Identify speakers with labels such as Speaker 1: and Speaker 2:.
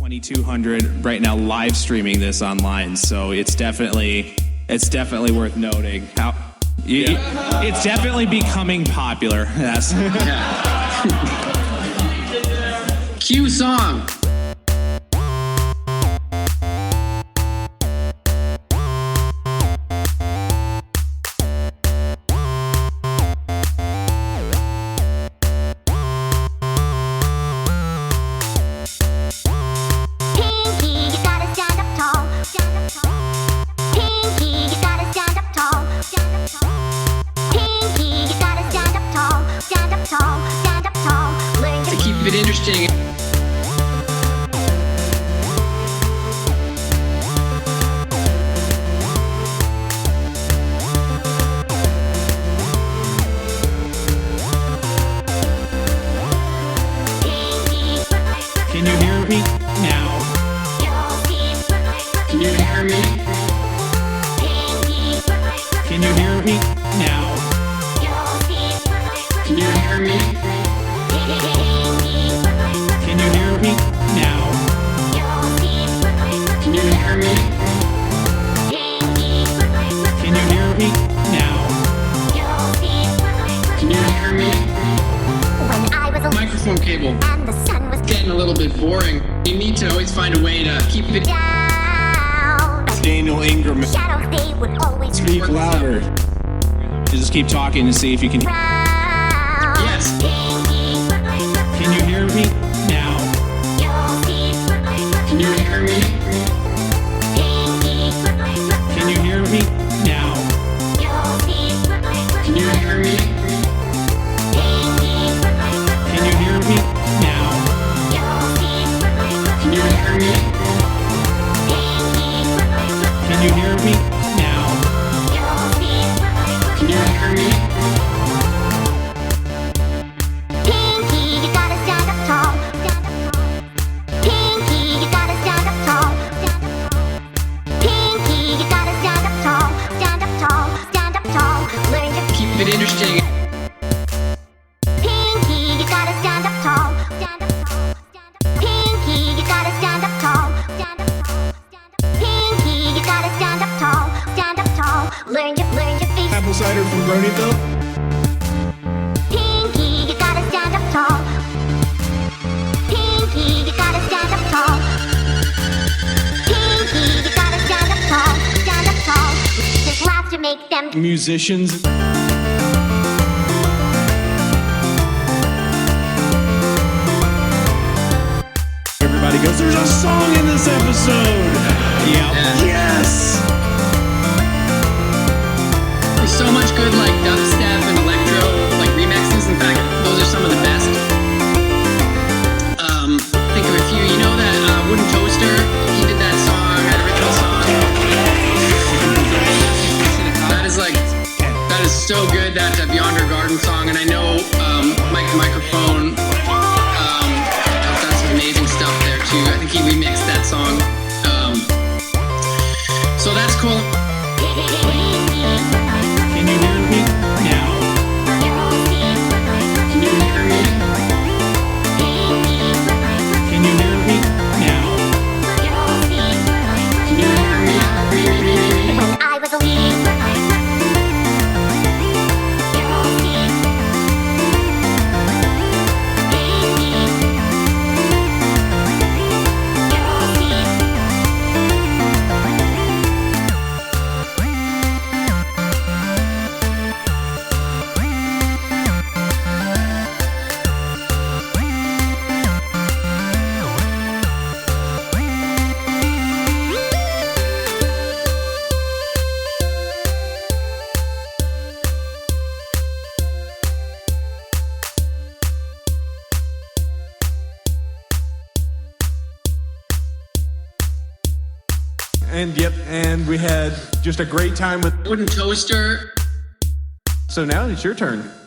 Speaker 1: 2,200 right now live streaming this online, so it's definitely worth noting. It's definitely becoming popular. Yes.
Speaker 2: Cue song. To keep it interesting.
Speaker 1: Can you hear me now?
Speaker 2: Can you hear me?
Speaker 1: Can you hear me now?
Speaker 2: Can you hear me?
Speaker 1: Can you hear me now?
Speaker 2: Can you hear me?
Speaker 1: Can you hear me now?
Speaker 2: Can you hear me?
Speaker 3: When I was a
Speaker 2: Microphone cable
Speaker 3: and the sun was
Speaker 2: getting a little bit boring. You need to always find a way to keep it.
Speaker 3: down,
Speaker 1: Daniel Ingram.
Speaker 3: shadows they would always
Speaker 1: Speak louder. You just keep talking to see if you can.
Speaker 3: round.
Speaker 2: Yes.
Speaker 1: Can you hear me now?
Speaker 2: Can you hear me?
Speaker 1: Can you hear me now?
Speaker 2: Can you hear me?
Speaker 1: Can you hear me now?
Speaker 2: Can you hear me?
Speaker 1: Can you hear me now?
Speaker 2: Can you hear me?
Speaker 3: Pinky, you gotta stand up tall. Pinky, you gotta stand up tall. Pinky, you gotta stand up tall. Stand up tall, stand up tall. Learn to
Speaker 2: Keep it interesting.
Speaker 3: Pinky, you gotta stand up tall. Stand up tall, stand up. Pinky, you gotta stand up tall. Stand up tall, stand up. Pinky, you gotta stand up tall. Stand up tall. Learn your face.
Speaker 1: Apple cider from Bronyville.
Speaker 3: Pinky, you gotta stand up tall. Pinky, you gotta stand up tall. Pinky, you gotta stand up tall. Stand up tall. Just laugh to make them.
Speaker 1: Musicians. Everybody goes, there's a song in this episode. Yep.
Speaker 2: Yeah.
Speaker 1: Yes.
Speaker 2: There's so much good like dubstep and electro like remixes. In fact, those are some of the best. Think of a few. You know that Wooden Toaster? He did that song, that original song. That is so good. That Beyond Her Garden song, and I know Microphone has done some amazing stuff there too. I think he remixed that song. So that's cool.
Speaker 1: Can you hear me now?
Speaker 2: Can you hear me?
Speaker 1: Can you hear me now?
Speaker 2: Can you hear me?
Speaker 3: When I was a
Speaker 4: And we had just a great time with.
Speaker 2: Wooden Toaster.
Speaker 4: So now it's your turn.